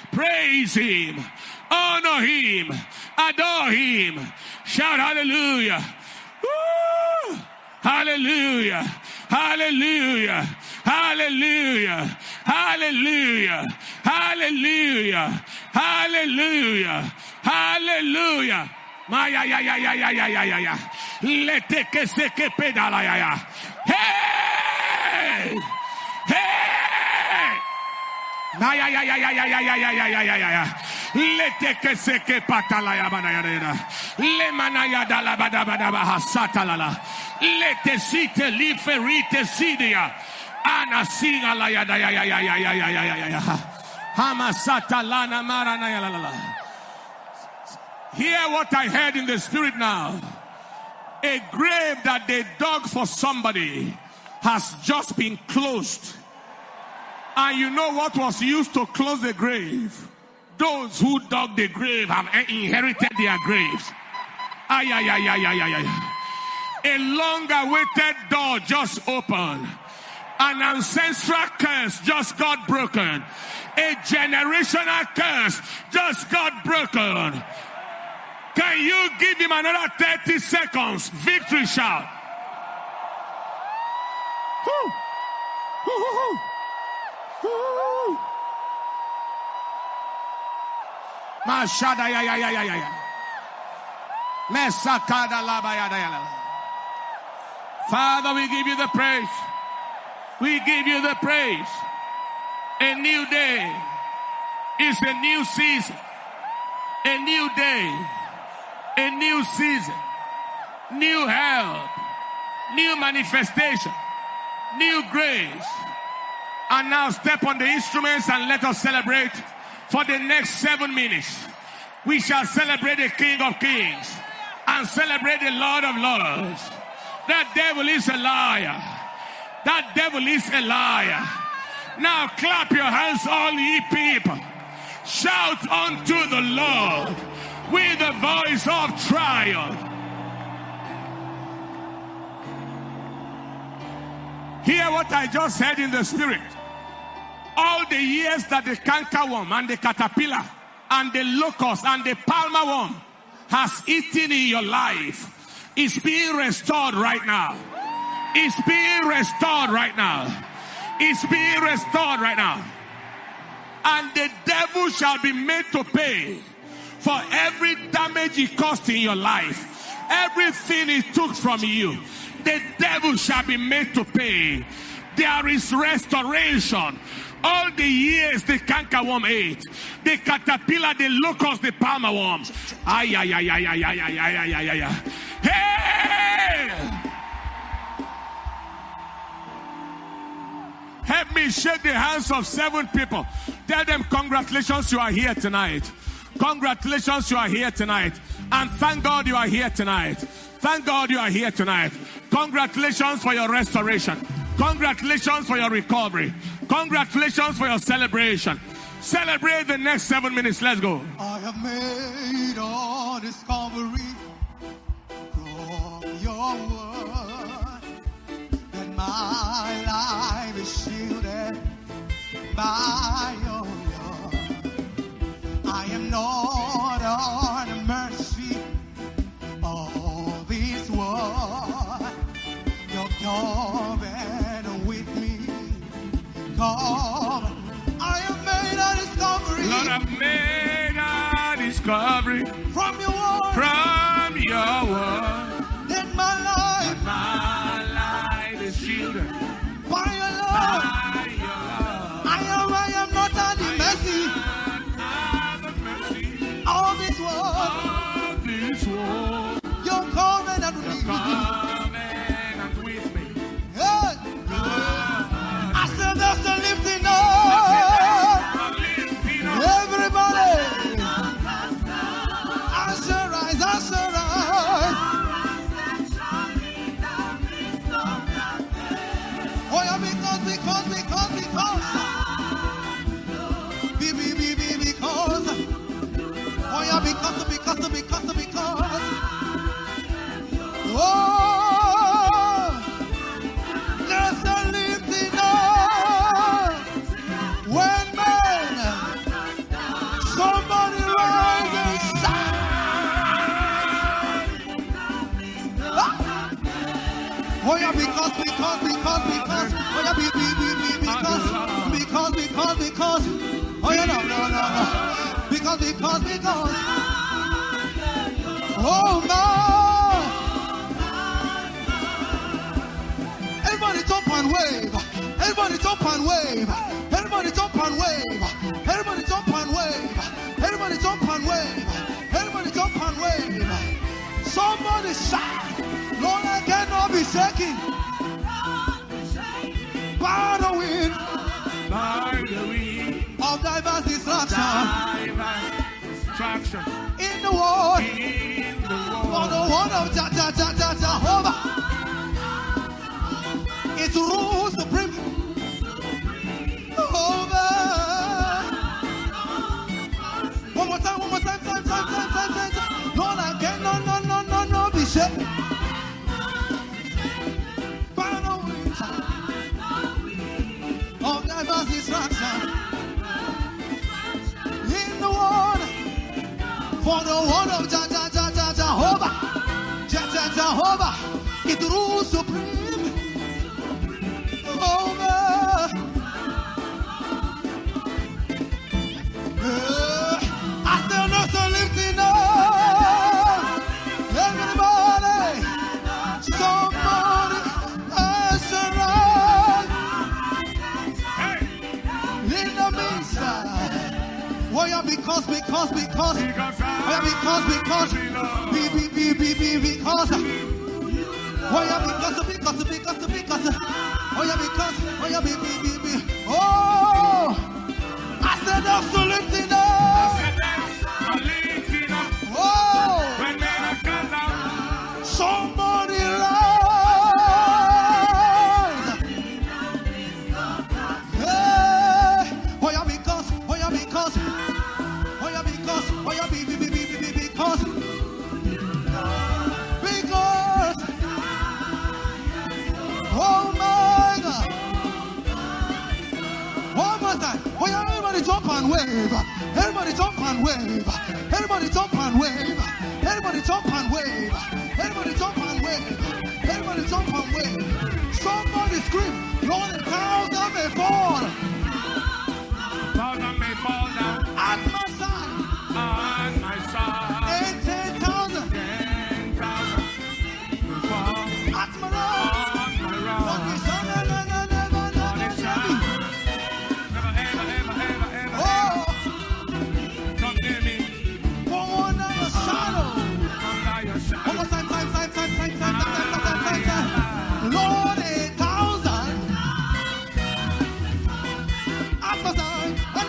honor him, adore him. Shout hallelujah. Woo! Hallelujah, hallelujah, hallelujah, hallelujah, hallelujah, Hallelujah. Hallelujah. Maya ya ya ya ya ya ya ya ya. Lete que se que pedala ya ya. Hey! Hey! Maya ya ya ya ya ya ya ya ya ya ya ya. Lete que se que patala ya bana ya ya. Le manaya da la bada bada baha satalala. Lete site liferite sidia. Ana singa la ya ya ya ya ya ya ya ya ya ya. Hamasata lana marana ya la la la. Hear what I heard in the spirit now. A grave that they dug for somebody has just been closed. And you know what was used to close the grave? Those who dug the grave have inherited their graves. Ay, ay, ay, ay, ay, ay, ay. A long-awaited door just opened. An ancestral curse just got broken. A generational curse just got broken. Can you give him another 30 seconds? Victory shout. Woo. Woo, woo, woo. Woo. Mashada ya ya ya ya ya. Mesakada la ba ya ya la. Father, we give you the praise. We give you the praise. A new day is a new season. A new day. A new season, new help, new manifestation, new grace. And now step on the instruments and let us celebrate for the next 7 minutes. We shall celebrate the King of Kings and celebrate the Lord of Lords. That devil is a liar. That devil is a liar. Now clap your hands, all ye people. Shout unto the Lord with a voice of triumph. Hear what I just said in the spirit. All the years that the cankerworm and the caterpillar and the locust and the palmer worm has eaten in your life is being restored right now. It's being restored right now. It's being restored right now. And the devil shall be made to pay for every damage he caused in your life. Everything he took from you, the devil shall be made to pay. There is restoration. All the years the cankerworm ate, the caterpillar, the locust, the palmer worm. Ay, ay, ay, ay, ay, ay, ay, ay, ay, ay, ay. Hey! Help me shake the hands of 7 people. Tell them congratulations, you are here tonight. Congratulations, you are here tonight. And thank God you are here tonight. Thank God you are here tonight. Congratulations for your restoration. Congratulations for your recovery. Congratulations for your celebration. Celebrate the next 7 minutes. Let's go. I have made a discovery from your word that my life is shielded by your love. I am not on the mercy of this world. You're coming with me. Come. I have made a discovery. Lord, I've made a discovery from your word. From your word. That my life is shielded by your love. By your love. I am not on the mercy of this world. You're covenant with me. Hey. I said there's a lifting up. Everybody. I shall rise. Oh yeah, because. Oh yeah, because. Oh, there's a lifting up. When man, somebody rise and shine. Oh yeah, because. Oh yeah, because. Oh yeah, no. Oh my! Everybody jump and wave. Everybody jump and wave. Everybody jump and wave. Everybody jump and wave. Everybody jump and wave. Everybody jump and wave. Somebody shout, Lord, I cannot be shaking. By the wind of diverse distraction. In the world, for the word of Jehovah, it rules supreme over. One more time, time. Lord, I cannot, no, be shaken. By the wind of diverse distraction. In the world, for the word of Jehovah, Jehovah, it rules supreme over. I still know so lifting up. Everybody, somebody answer right. In the midst. Why are because why are because why are oh, I said absolutely no. Oh, somebody rise. Hey, why are because oh my God. One more time. Oh yeah, everybody jump and wave. Everybody jump and wave. Everybody jump and wave. Everybody jump and wave. Everybody jump and wave. Everybody jump and wave. Somebody scream, Lord, 1,000 may fall. 1,000 may fall down. At my side. On my side. 10,000. 10,000 will fall. At my right. On my right. Never, ever. oh, Come near me. go under your shadow. Under your shadow. One more time. Lord, 1,000. At my side. And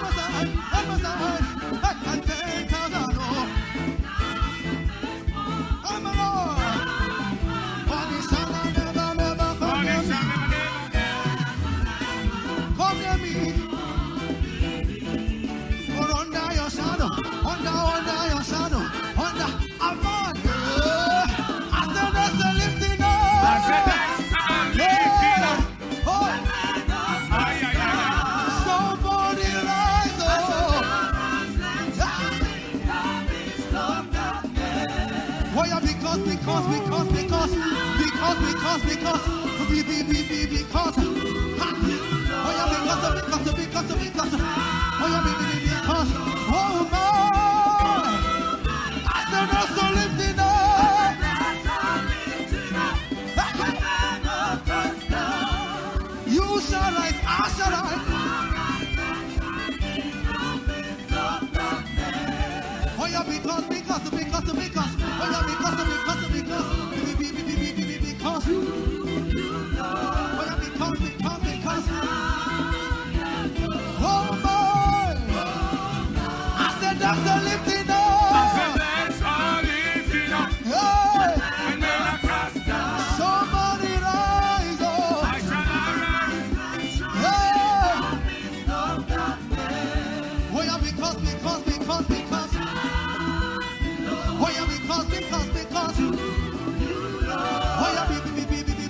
10,000. Oh, I'm a Lord. Body shall never come near me. Come near me. Or under your shadow. Under your shadow. Under. I'm on. I said that's a lifting up. Oh, somebody rise. Oh. Why are because we ha. Why are because why are because oh my, I still not so lifting up. You shall rise, I shall rise. Why are because why are because oh my, I said that's the lifting up. Hey, somebody rise, oh. Hey, why are because why are because why are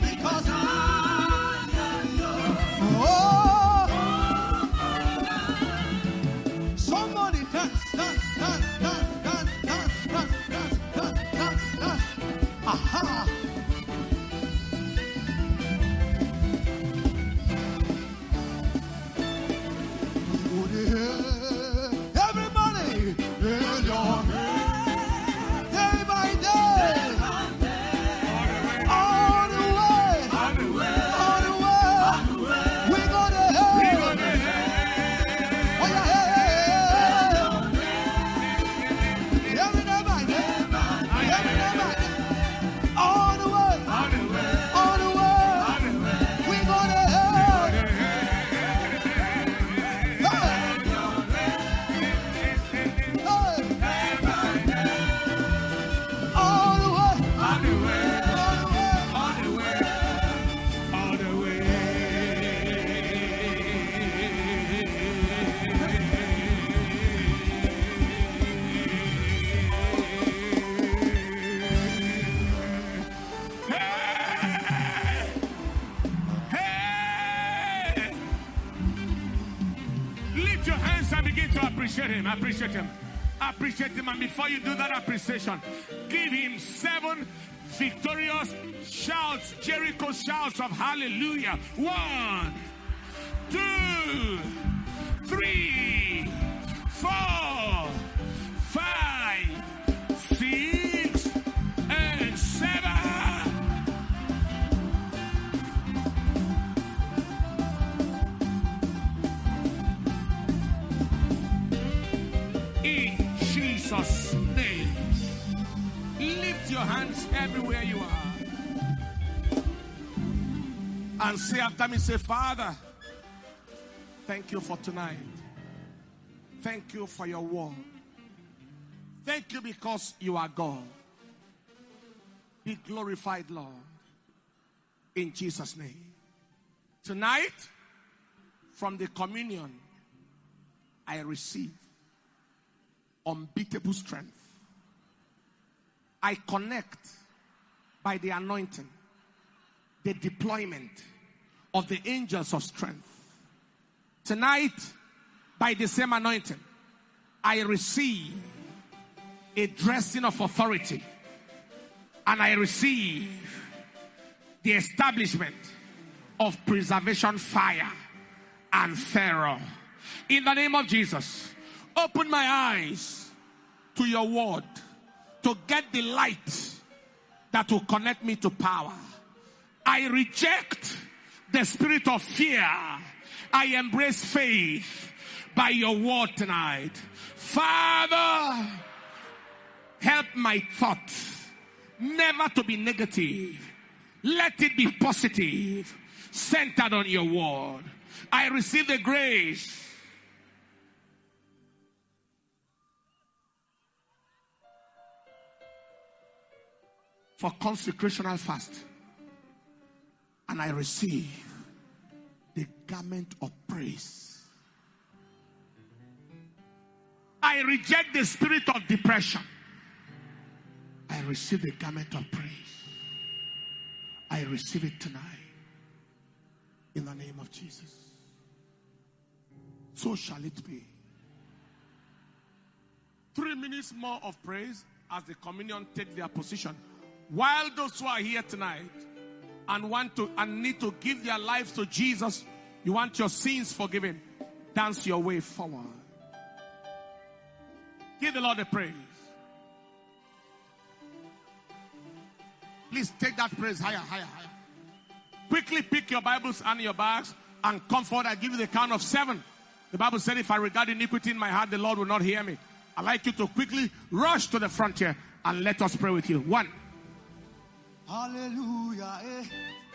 Lift your hands and begin to appreciate him. Appreciate him. Appreciate him. And before you do that appreciation, give him 7 victorious shouts, Jericho shouts of hallelujah. 1, 2, 3, 4, 5, 6, and 7. In Jesus' name. Lift your hands everywhere you are. And say after me, say, Father, thank you for tonight. Thank you for your word. Thank you because you are God. Be glorified, Lord. In Jesus' name. Tonight, from the communion, I receive unbeatable strength. I connect by the anointing, the deployment of the angels of strength. Tonight, by the same anointing, I receive a dressing of authority, and I receive the establishment of preservation fire and Pharaoh. In the name of Jesus, open my eyes to your word to get the light that will connect me to power. I reject the spirit of fear. I embrace faith by your word tonight. Father, help my thought never to be negative. Let it be positive, centered on your word. I receive the grace for consecrational fast, and I receive the garment of praise. I reject the spirit of depression. I receive the garment of praise. I receive it tonight in the name of Jesus. So shall it be. 3 minutes more of praise as the communion take their position. While those who are here tonight and need to give their lives to Jesus, you want your sins forgiven, dance your way forward. Give the Lord a praise. Please take that praise higher, higher, higher. Quickly pick your Bibles and your bags and come forward. I give you the count of 7. The Bible said, if I regard iniquity in my heart, the Lord will not hear me. I'd like you to quickly rush to the frontier and let us pray with you. 1. Hallelujah.